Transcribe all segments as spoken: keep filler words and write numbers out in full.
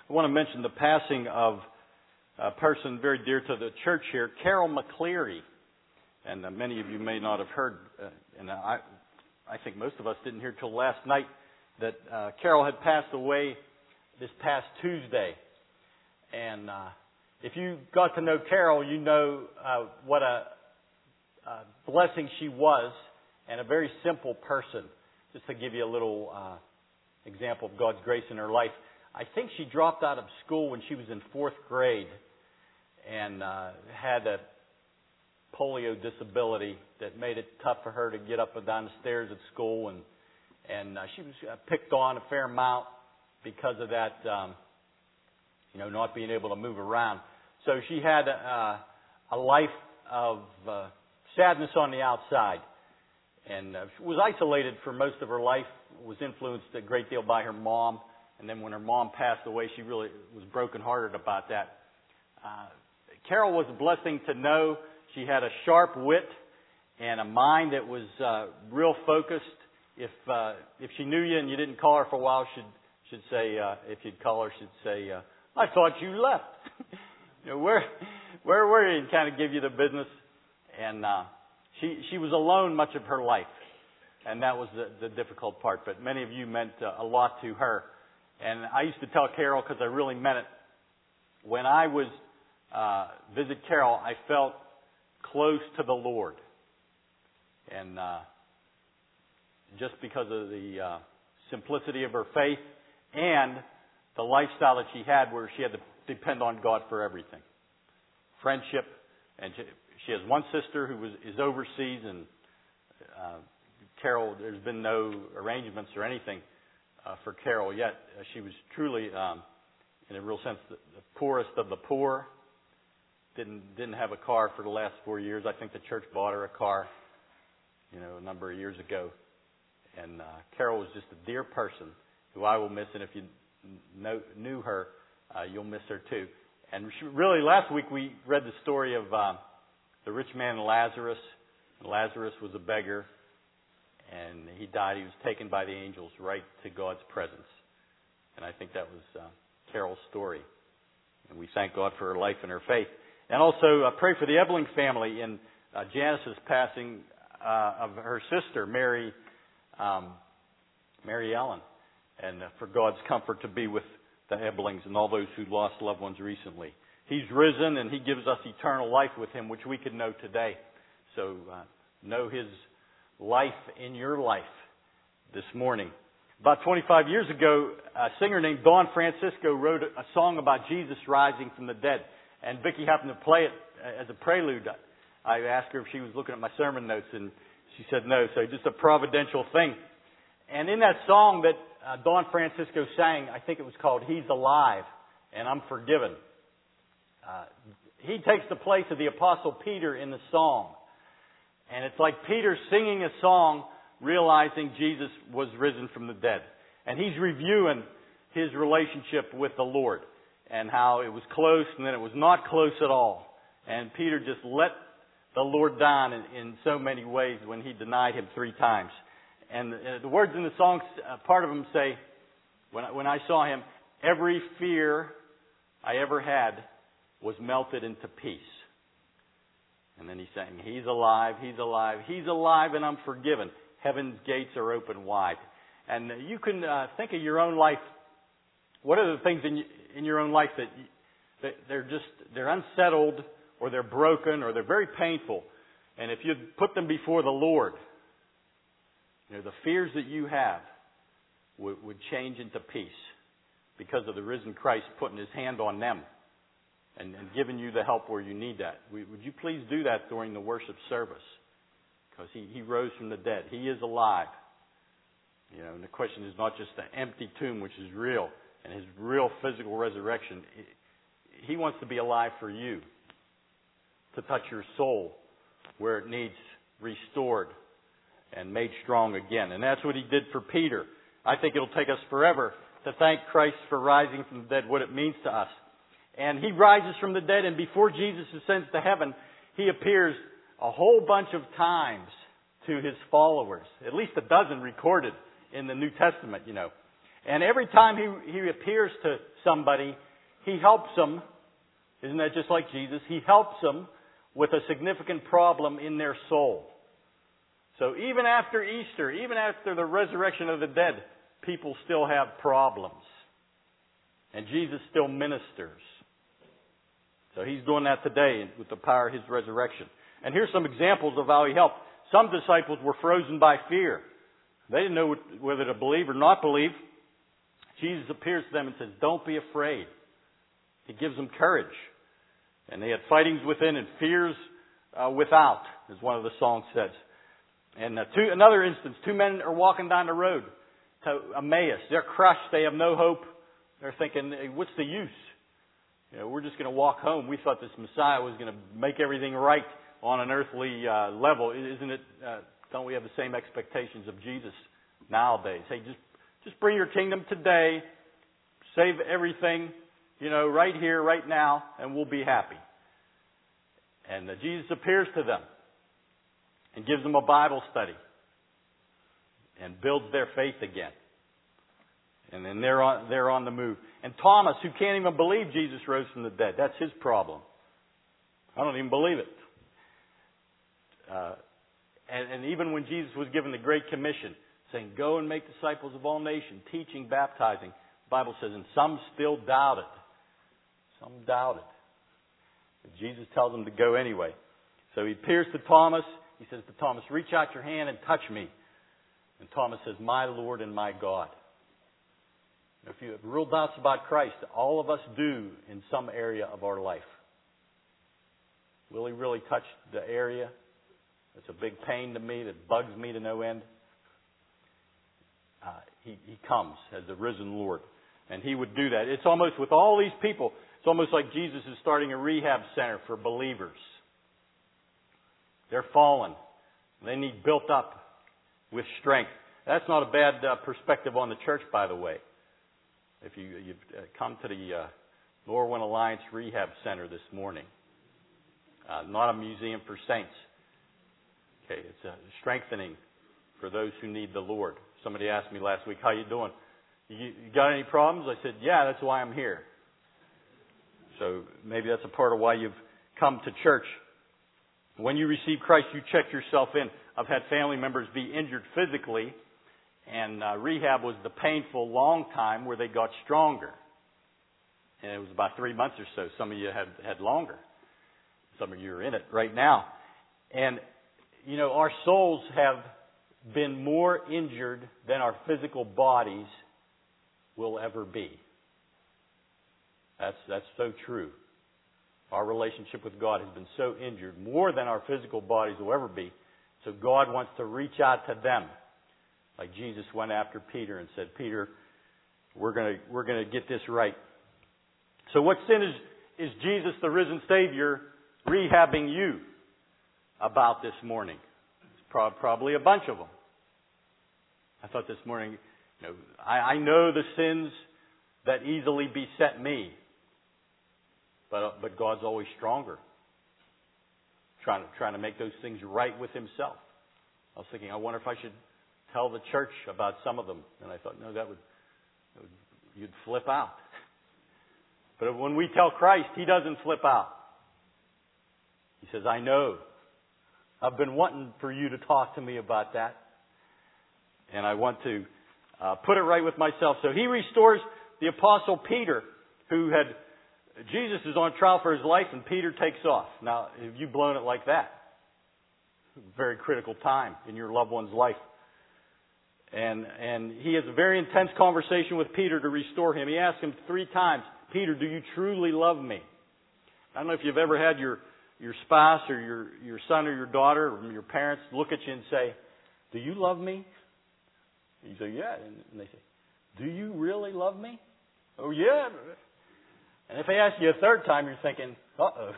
I want to mention the passing of a person very dear to the church here, Carol McCleary. And uh, many of you may not have heard, uh, and I, I think most of us didn't hear till last night, that uh, Carol had passed away this past Tuesday. And uh, if you got to know Carol, you know uh, what a, a blessing she was, and a very simple person. Just to give you a little uh, example of God's grace in her life. I think she dropped out of school when she was in fourth grade and uh, had a polio disability that made it tough for her to get up and down the stairs at school, and and uh, she was uh, picked on a fair amount because of that, um, you know, not being able to move around. So she had a, a life of uh, sadness on the outside, and uh, was isolated for most of her life. Was influenced a great deal by her mom, and then when her mom passed away, she really was brokenhearted about that. Uh, Carol was a blessing to know. She had a sharp wit and a mind that was uh, real focused. If uh, if she knew you and you didn't call her for a while, she'd she'd say, uh, if you'd call her, she'd say, uh, "I thought you left. you know, where where were you?" And kind of give you the business. And uh, she she was alone much of her life, and that was the, the difficult part. But many of you meant uh, a lot to her. And I used to tell Carol, because I really meant it, when I was uh, visit Carol, I felt close to the Lord. And uh, just because of the uh, simplicity of her faith and the lifestyle that she had, where she had to depend on God for everything. Friendship. And she, she has one sister who was, is overseas, and uh, Carol, there's been no arrangements or anything uh, for Carol yet. Uh, she was truly, um, in a real sense, the, the poorest of the poor. Didn't didn't have a car for the last four years. I think the church bought her a car, you know, a number of years ago. And uh, Carol was just a dear person who I will miss. And if you know, knew her, uh, you'll miss her too. And she, really, last week we read the story of uh, the rich man Lazarus. Lazarus was a beggar, and he died. He was taken by the angels right to God's presence. And I think that was uh, Carol's story. And we thank God for her life and her faith. And also uh, pray for the Ebling family in uh, Janice's passing uh, of her sister, Mary um, Mary Ellen, and uh, for God's comfort to be with the Eblings and all those who lost loved ones recently. He's risen, and He gives us eternal life with Him, which we can know today. So uh, know His life in your life this morning. About twenty-five years ago, a singer named Dawn Francisco wrote a song about Jesus rising from the dead. And Vicki happened to play it as a prelude. I asked her if she was looking at my sermon notes, and she said no. So just a providential thing. And in that song that uh, Dawn Francisco sang, I think it was called He's Alive and I'm Forgiven. Uh, he takes the place of the Apostle Peter in the song. And it's like Peter singing a song, realizing Jesus was risen from the dead. And he's reviewing his relationship with the Lord, and how it was close and then it was not close at all. And Peter just let the Lord down in, in so many ways when he denied Him three times. And the, the words in the song, uh, part of them say, when I, when I saw Him, every fear I ever had was melted into peace. And then he's saying, He's alive, He's alive, He's alive, and I'm forgiven. Heaven's gates are open wide. And you can uh, think of your own life. What are the things in in your own life that, you, that they're just they're unsettled, or they're broken, or they're very painful? And if you put them before the Lord, you know, the fears that you have would, would change into peace because of the risen Christ putting His hand on them and, and giving you the help where you need that. Would you please do that during the worship service? Because he, he rose from the dead. He is alive. You know, and the question is not just the empty tomb, which is real, and His real physical resurrection. He wants to be alive for you, to touch your soul where it needs restored and made strong again. And that's what He did for Peter. I think it'll take us forever to thank Christ for rising from the dead, what it means to us. And He rises from the dead, and before Jesus ascends to heaven, He appears a whole bunch of times to His followers. At least a dozen recorded in the New Testament, you know. And every time he, he appears to somebody, he helps them. Isn't that just like Jesus? He helps them with a significant problem in their soul. So even after Easter, even after the resurrection of the dead, people still have problems. And Jesus still ministers. So he's doing that today with the power of his resurrection. And here's some examples of how he helped. Some disciples were frozen by fear. They didn't know whether to believe or not believe. Jesus appears to them and says, don't be afraid. He gives them courage. And they had fightings within and fears uh, without, as one of the songs says. And uh, two, another instance, two men are walking down the road to Emmaus. They're crushed. They have no hope. They're thinking, hey, what's the use? You know, we're just going to walk home. We thought this Messiah was going to make everything right on an earthly uh, level. Isn't it? Uh, don't we have the same expectations of Jesus nowadays? Hey, just just bring your kingdom today. Save everything, you know, right here, right now, and we'll be happy. And uh, Jesus appears to them and gives them a Bible study and builds their faith again. And then they're on, they're on the move. And Thomas, who can't even believe Jesus rose from the dead, that's his problem. I don't even believe it. Uh, and, and even when Jesus was given the Great Commission, saying, go and make disciples of all nations, teaching, baptizing, the Bible says, and some still doubted. Some doubted. But Jesus tells them to go anyway. So he appears to Thomas. He says to Thomas, reach out your hand and touch me. And Thomas says, my Lord and my God. If you have real doubts about Christ, all of us do in some area of our life. Will he really touch the area that's a big pain to me, that bugs me to no end? Uh, he, he comes as the risen Lord. And he would do that. It's almost with all these people, it's almost like Jesus is starting a rehab center for believers. They're fallen. They need built up with strength. That's not a bad uh, perspective on the church, by the way. If you, you've come to the uh, Norwin Alliance Rehab Center this morning, uh, not a museum for saints. Okay, it's a strengthening for those who need the Lord. Somebody asked me last week, how you doing? You, you got any problems? I said, yeah, that's why I'm here. So maybe that's a part of why you've come to church. When you receive Christ, you check yourself in. I've had family members be injured physically, and uh, rehab was the painful long time where they got stronger. And it was about three months or so. Some of you had, had longer. Some of you are in it right now. And, you know, our souls have been more injured than our physical bodies will ever be. That's, that's so true. Our relationship with God has been so injured, more than our physical bodies will ever be. So God wants to reach out to them. Like Jesus went after Peter and said, Peter, we're going to we're going to get this right. So what sin is, is Jesus, the risen Savior, rehabbing you about this morning? It's pro- probably a bunch of them. I thought this morning, you know, I, I know the sins that easily beset me. But but God's always stronger. Trying to, trying to make those things right with himself. I was thinking, I wonder if I should tell the church about some of them. And I thought, no, that would, that would you'd flip out. But when we tell Christ, he doesn't flip out. He says, I know. I've been wanting for you to talk to me about that. And I want to uh, put it right with myself. So he restores the Apostle Peter, who had, Jesus is on trial for his life, and Peter takes off. Now, have you blown it like that? Very critical time in your loved one's life. And and he has a very intense conversation with Peter to restore him. He asks him three times, Peter, do you truly love me? I don't know if you've ever had your, your spouse or your, your son or your daughter or your parents look at you and say, do you love me? You say, yeah. And they say, do you really love me? Oh, yeah. And if they ask you a third time, you're thinking, uh-oh.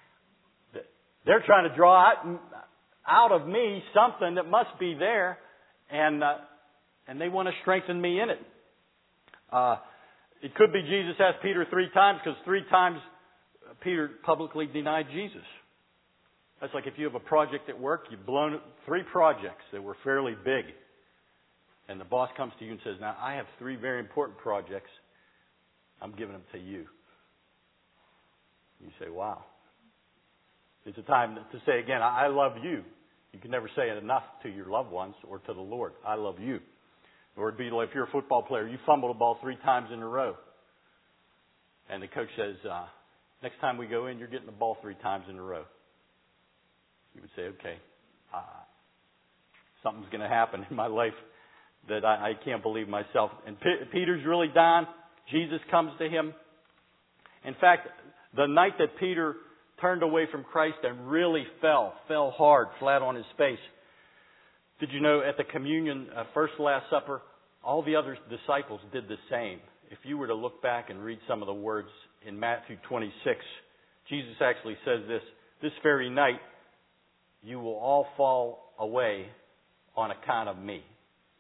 They're trying to draw out, out of me something that must be there, and uh, and they want to strengthen me in it. Uh, it could be Jesus asked Peter three times, because three times Peter publicly denied Jesus. That's like if you have a project at work, you've blown three projects that were fairly big. and the boss comes to you and says, now, I have three very important projects. I'm giving them to you. You say, wow. It's a time to say again, I love you. You can never say it enough to your loved ones or to the Lord. I love you. Or it'd be like if you're a football player, you fumble the ball three times in a row. And the coach says, uh, next time we go in, you're getting the ball three times in a row. You would say, okay, uh, something's going to happen in my life that I, I can't believe myself. And P- Peter's really down. Jesus comes to him. In fact, the night that Peter turned away from Christ and really fell, fell hard, flat on his face. Did you know at the communion, uh, first Last Supper, all the other disciples did the same. If you were to look back and read some of the words in Matthew twenty-six, Jesus actually says this, this very night, you will all fall away on account of me.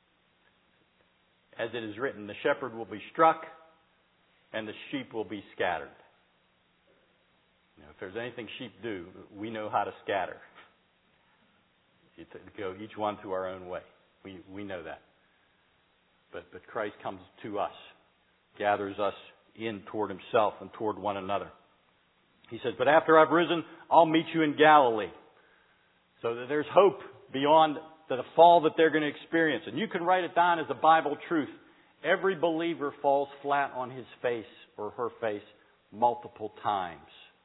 As it is written, the shepherd will be struck and the sheep will be scattered. You know, if there's anything sheep do, we know how to scatter. You go each one to our own way. We we know that. But but Christ comes to us, gathers us in toward himself and toward one another. He says, but after I've risen, I'll meet you in Galilee. So that there's hope beyond the fall that they're going to experience. And you can write it down as a Bible truth. Every believer falls flat on his face or her face multiple times.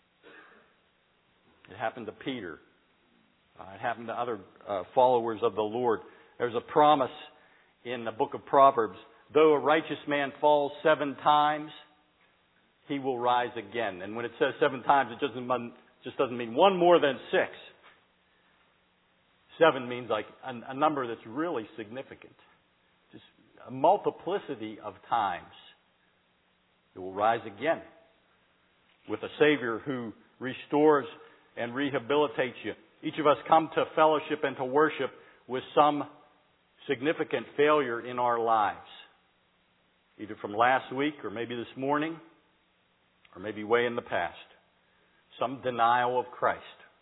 It happened to Peter. Uh, it happened to other uh, followers of the Lord. There's a promise in the book of Proverbs. Though a righteous man falls seven times, he will rise again. And when it says seven times, it doesn't mean, just doesn't mean one more than six. Seven means like a, a number that's really significant. Just a multiplicity of times. It will rise again with a Savior who restores and rehabilitates you. Each of us come to fellowship and to worship with some significant failure in our lives. Either from last week or maybe this morning or maybe way in the past. Some denial of Christ.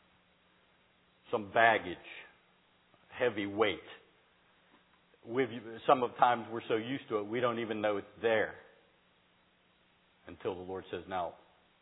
Some baggage. Heavy weight. We've, some of the times we're so used to it we don't even know it's there. Until the Lord says, now,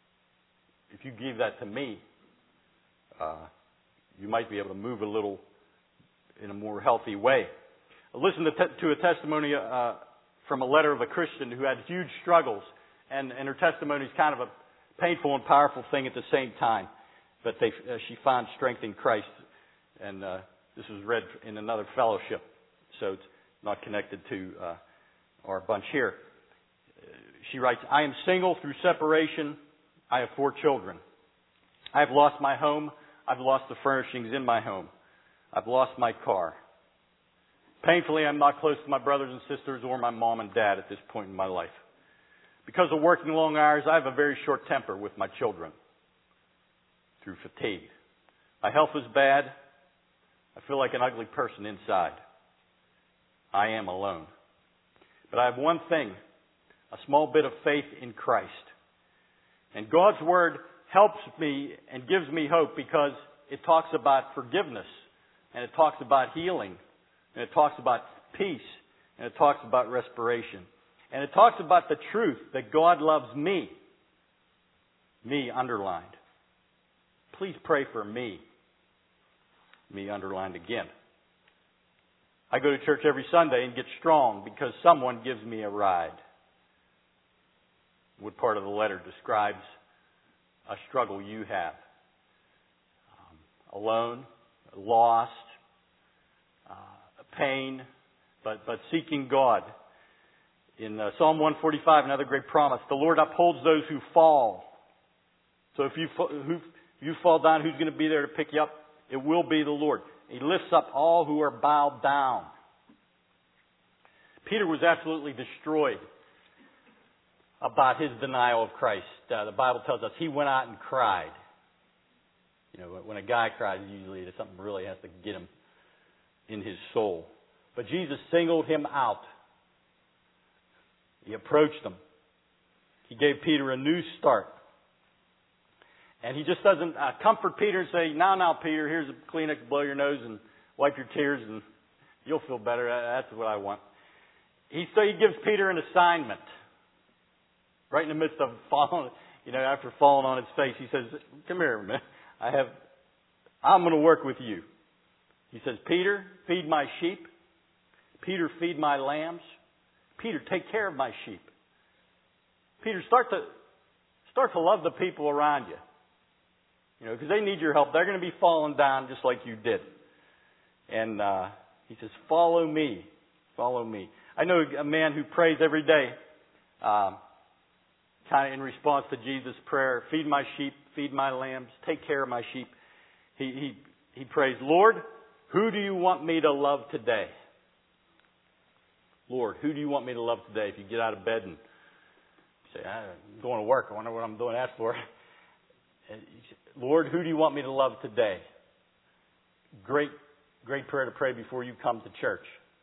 if you give that to me, Uh, you might be able to move a little in a more healthy way. Listen to, te- to a testimony uh, from a letter of a Christian who had huge struggles, and, and her testimony is kind of a painful and powerful thing at the same time. But they, uh, she found strength in Christ, and uh, this was read in another fellowship, so it's not connected to uh, our bunch here. She writes, I am single through separation. I have four children. I have lost my home. I've lost the furnishings in my home. I've lost my car. Painfully, I'm not close to my brothers and sisters or my mom and dad at this point in my life. Because of working long hours, I have a very short temper with my children through fatigue. My health is bad. I feel like an ugly person inside. I am alone. But I have one thing, a small bit of faith in Christ. And God's Word helps me and gives me hope because it talks about forgiveness, and it talks about healing, and it talks about peace, and it talks about respiration. And it talks about the truth that God loves me. Me underlined. Please pray for me. Me underlined again. I go to church every Sunday and get strong because someone gives me a ride. What part of the letter describes a struggle you have? Um, alone, lost, uh, pain, but, but seeking God. In uh, Psalm one forty-five, another great promise, the Lord upholds those who fall. So if you, who, you fall down, who's going to be there to pick you up? It will be the Lord. He lifts up all who are bowed down. Peter was absolutely destroyed about his denial of Christ. Uh, the Bible tells us he went out and cried. You know, when a guy cries, usually something really has to get him in his soul. But Jesus singled him out. He approached him. He gave Peter a new start. And he just doesn't uh, comfort Peter and say, now, now, Peter, here's a Kleenex, blow your nose and wipe your tears and you'll feel better. That's what I want. he so he gives Peter an assignment. Right in the midst of falling, you know, after falling on his face, he says, "Come here, man. I have, I'm going to work with you." He says, "Peter, feed my sheep. Peter, feed my lambs. Peter, take care of my sheep. Peter, start to start to love the people around you. You know, because they need your help. They're going to be falling down just like you did." And uh, he says, "Follow me, follow me." I know a man who prays every day, um, kind of in response to Jesus' prayer, "Feed my sheep, feed my lambs, take care of my sheep." He he he prays, "Lord, who do you want me to love today? Lord, who do you want me to love today?" If you get out of bed and say, "I'm going to work. I wonder what I'm doing that for." "Lord, who do you want me to love today?" Great, great prayer to pray before you come to church.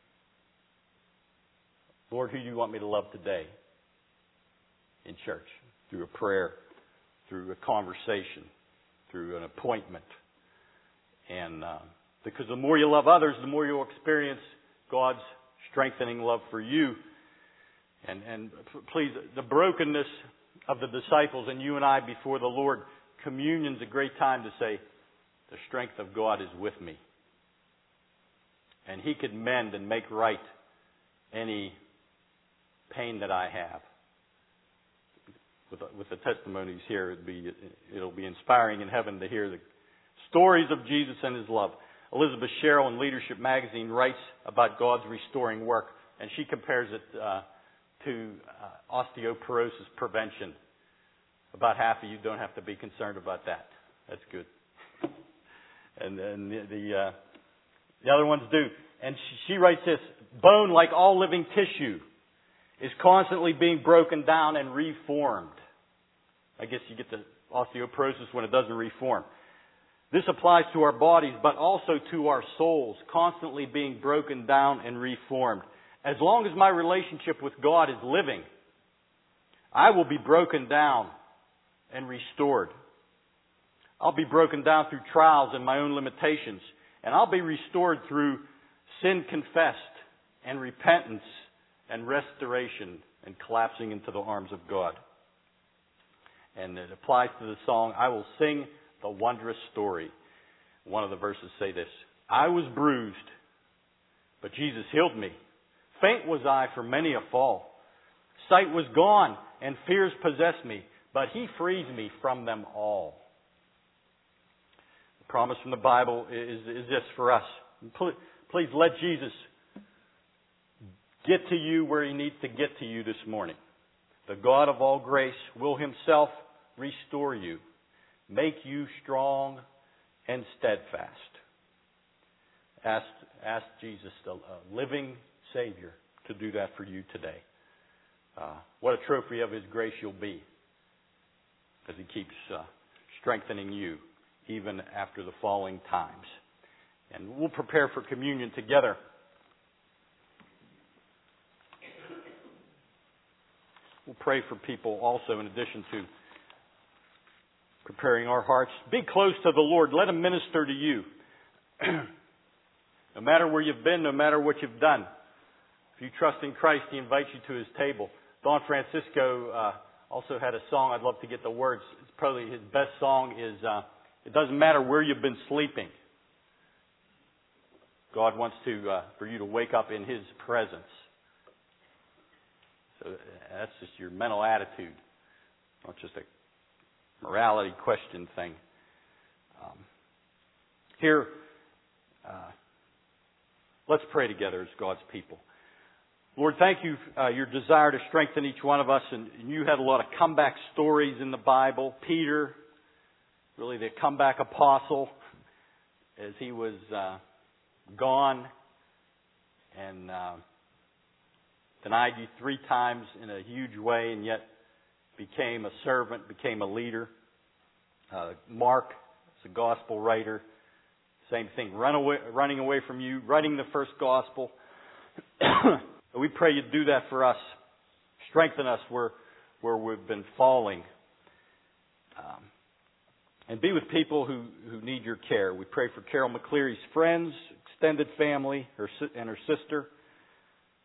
"Lord, who do you want me to love today?" In church, through a prayer, through a conversation, through an appointment. And uh, because the more you love others, the more you'll experience God's strengthening love for you. And, and please, the brokenness of the disciples and you and I before the Lord, communion's a great time to say, the strength of God is with me. And He could mend and make right any pain that I have. With the, with the testimonies here, it'd be, it'll be inspiring in heaven to hear the stories of Jesus and His love. Elizabeth Sherrill in Leadership Magazine writes about God's restoring work, and she compares it uh, to uh, osteoporosis prevention. About half of you don't have to be concerned about that. That's good. And then the the, uh, the other ones do. And she, she writes this: "Bone, like all living tissue, is constantly being broken down and reformed." I guess you get the osteoporosis when it doesn't reform. "This applies to our bodies, but also to our souls, constantly being broken down and reformed. As long as my relationship with God is living, I will be broken down and restored. I'll be broken down through trials and my own limitations, and I'll be restored through sin confessed and repentance and restoration and collapsing into the arms of God." And it applies to the song, "I will sing the wondrous story." One of the verses say this: "I was bruised, but Jesus healed me. Faint was I for many a fall. Sight was gone and fears possessed me, but He frees me from them all." The promise from the Bible is, is this for us. Please, please let Jesus get to you where He needs to get to you this morning. The God of all grace will Himself restore you, make you strong and steadfast. Ask, ask Jesus, the living Savior, to do that for you today. Uh, what a trophy of His grace you'll be, as He keeps uh, strengthening you even after the falling times. And we'll prepare for communion together. We'll pray for people also, in addition to preparing our hearts. Be close to the Lord. Let Him minister to you. No matter where you've been, no matter what you've done. If you trust in Christ, He invites you to His table. Don Francisco uh, also had a song. I'd love to get the words. It's probably his best song is, uh, "It doesn't matter where you've been sleeping. God wants to uh, for you to wake up in His presence." So that's just your mental attitude, not just a morality question thing. Um, here, uh, let's pray together as God's people. Lord, thank you, uh, your desire to strengthen each one of us. And, and you had a lot of comeback stories in the Bible. Peter, really the comeback apostle, as he was uh, gone and uh, denied you three times in a huge way, and yet became a servant, became a leader. Uh, Mark is a gospel writer. Same thing, run away, running away from you, writing the first gospel. We pray you do that for us. Strengthen us where where we've been falling. Um, and be with people who, who need your care. We pray for Carol McCleary's friends, extended family, her and her sister.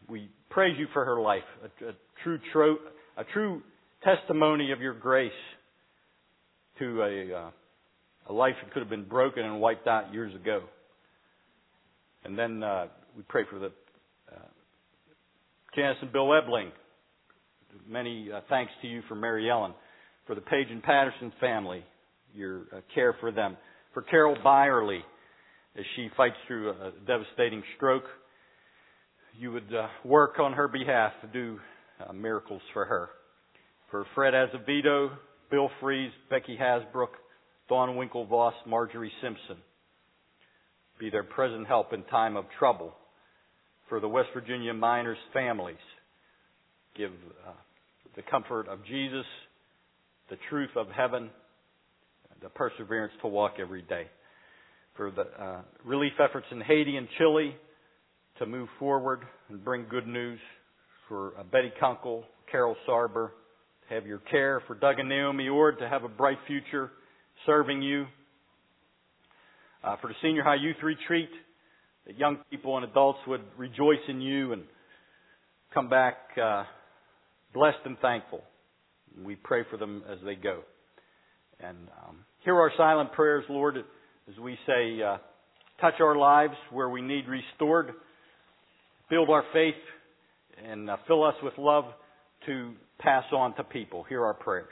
we praise you for her life, a, a true tro- a true testimony of your grace to a, uh, a life that could have been broken and wiped out years ago. And then uh, we pray for the uh, Janice and Bill Ebling. Many uh, thanks to you for Mary Ellen, for the Page and Patterson family, your uh, care for them, for Carol Byerly as she fights through a, a devastating stroke. You would uh, work on her behalf to do uh, miracles for her. For Fred Azevedo, Bill Fries, Becky Hasbrook, Dawn Winklevoss, Marjorie Simpson. Be their present help in time of trouble. For the West Virginia miners' families, give uh, the comfort of Jesus, the truth of heaven, the perseverance to walk every day. For the uh, relief efforts in Haiti and Chile to move forward and bring good news. For uh, Betty Kunkel, Carol Sarber, to have your care. For Doug and Naomi Ord to have a bright future serving you. Uh, for the Senior High Youth Retreat, that young people and adults would rejoice in you and come back uh, blessed and thankful. We pray for them as they go. And um, hear our silent prayers, Lord, as we say, uh, touch our lives where we need restored, build our faith, and uh, fill us with love to pass on to people. Hear our prayers.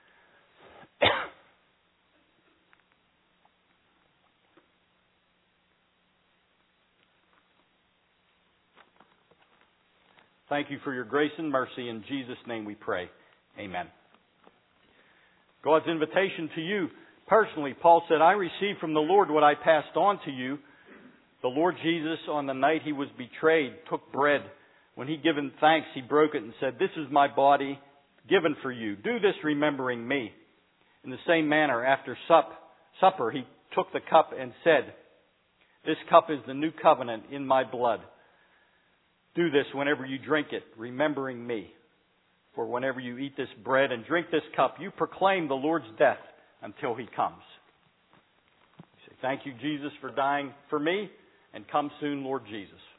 Thank you for your grace and mercy. In Jesus' name we pray. Amen. God's invitation to you personally, Paul said, I received from the Lord what I passed on to you. The Lord Jesus, on the night he was betrayed, took bread. When he given thanks, he broke it and said, this is my body given for you. Do this remembering me. In the same manner, after sup, supper, he took the cup and said, this cup is the new covenant in my blood. Do this whenever you drink it, remembering me. For whenever you eat this bread and drink this cup, you proclaim the Lord's death until he comes. You say, thank you, Jesus, for dying for me, and come soon, Lord Jesus.